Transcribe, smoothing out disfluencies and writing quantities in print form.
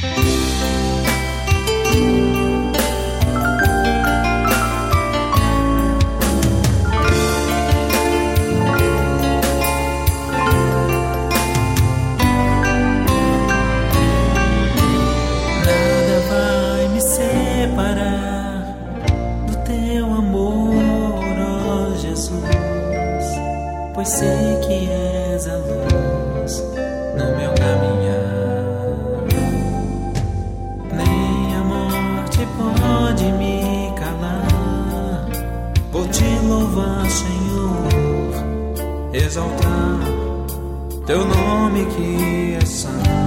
Pois sei que és a luz no meu caminhar. Nem a morte pode me calar. Vou te louvar, Senhor, exaltar teu nome que é santo.